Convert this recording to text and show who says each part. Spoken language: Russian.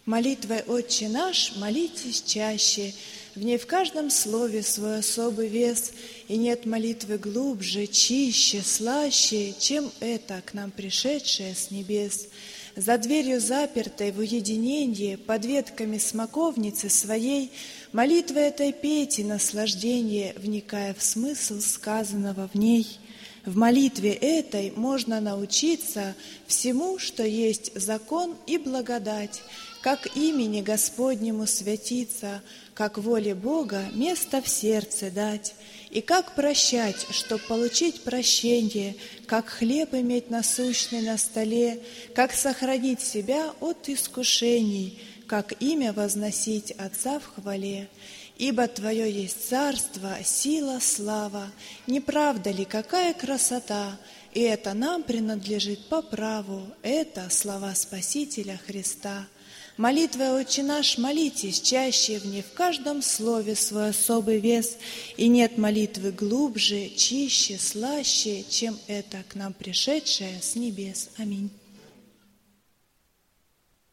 Speaker 1: Молитвой «Отче наш» молитесь чаще, в ней в каждом слове свой особый вес, и нет молитвы глубже, чище, слаще, чем эта, к нам пришедшая с небес. За дверью запертой в уединении, под ветками смоковницы своей, молитвой этой пейте наслаждение, вникая в смысл сказанного в ней. В молитве этой можно научиться всему, что есть закон и благодать, как имени Господнему святиться, как воле Бога место в сердце дать, и как прощать, чтоб получить прощение, как хлеб иметь насущный на столе, как сохранить себя от искушений, как имя возносить Отца в хвале. Ибо Твое есть царство, сила, слава. Не правда ли, какая красота? И это нам принадлежит по праву. Это слова Спасителя Христа. Молитвой «Отче наш» молитесь чаще, в ней в каждом слове свой особый вес, и нет молитвы глубже, чище, слаще, чем эта, к нам пришедшая с небес. Аминь.